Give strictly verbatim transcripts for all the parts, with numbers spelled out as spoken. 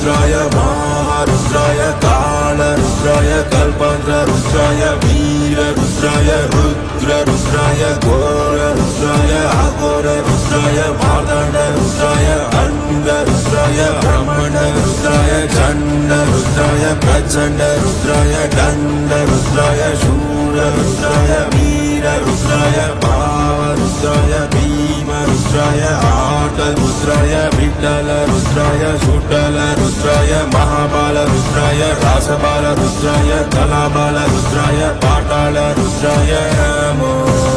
रुद्राय महारुद्राय काल रुद्राय कल्पद्र रुद्राय वीर रुद्राय रुद्र रुद्राय घोर रुद्राय अघोर रुद्राय मार्तंड रुद्राय अंड रुद्राय ब्रह्मण्ड रुद्राय चंड रुद्राय प्रचंड रुद्राय दंड रुद्राय शूर रुद्राय वीर रुद्राय भाव रुद्राय भीम रुद्राय आटल रुद्राय विठ्ठल रुद्राय सुटल रुद्राय महाबाल रुद्राय रासबाल रुद्राय कलाबाल रुद्राय पाताल रुद्राय नमो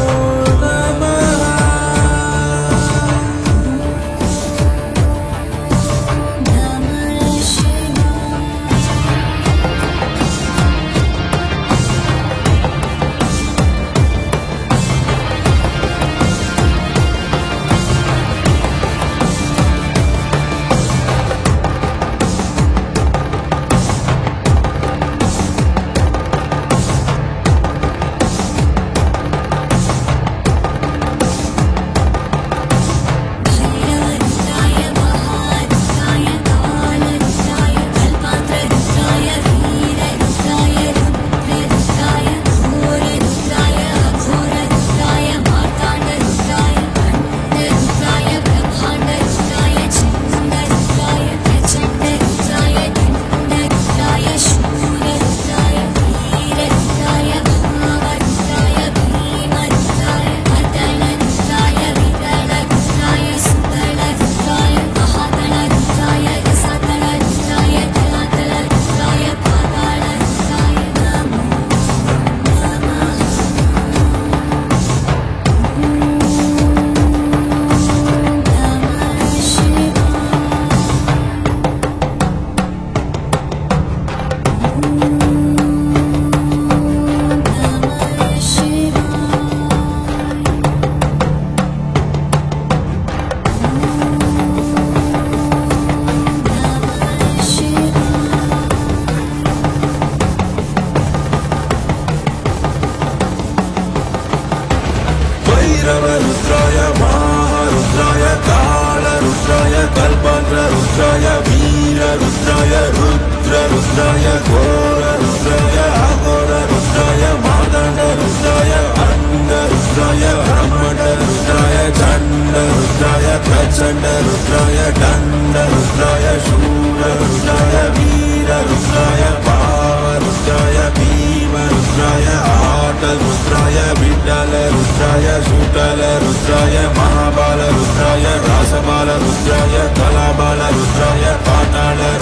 रुद्राय महारुद्राय काल रुद्राय कल्पद्र रुद्राय वीर रुद्राय रुद्र रुद्राय घोर रुद्राय अघोर रुद्राय मार्तंड रुद्राय अंड रुद्राय ब्रह्मण्ड रुद्राय चंड रुद्राय प्रचंड रुद्राय दंड रुद्राय शूर रुद्राय वीर रुद्राय भाव रुद्राय भीम रुद्राय आटल रुद्राय विठ्ठल रुद्राय सुटल रुद्राय महाबाल रुद्राय रासबाल रुद्राय कलाबाल रुद्राय पाताल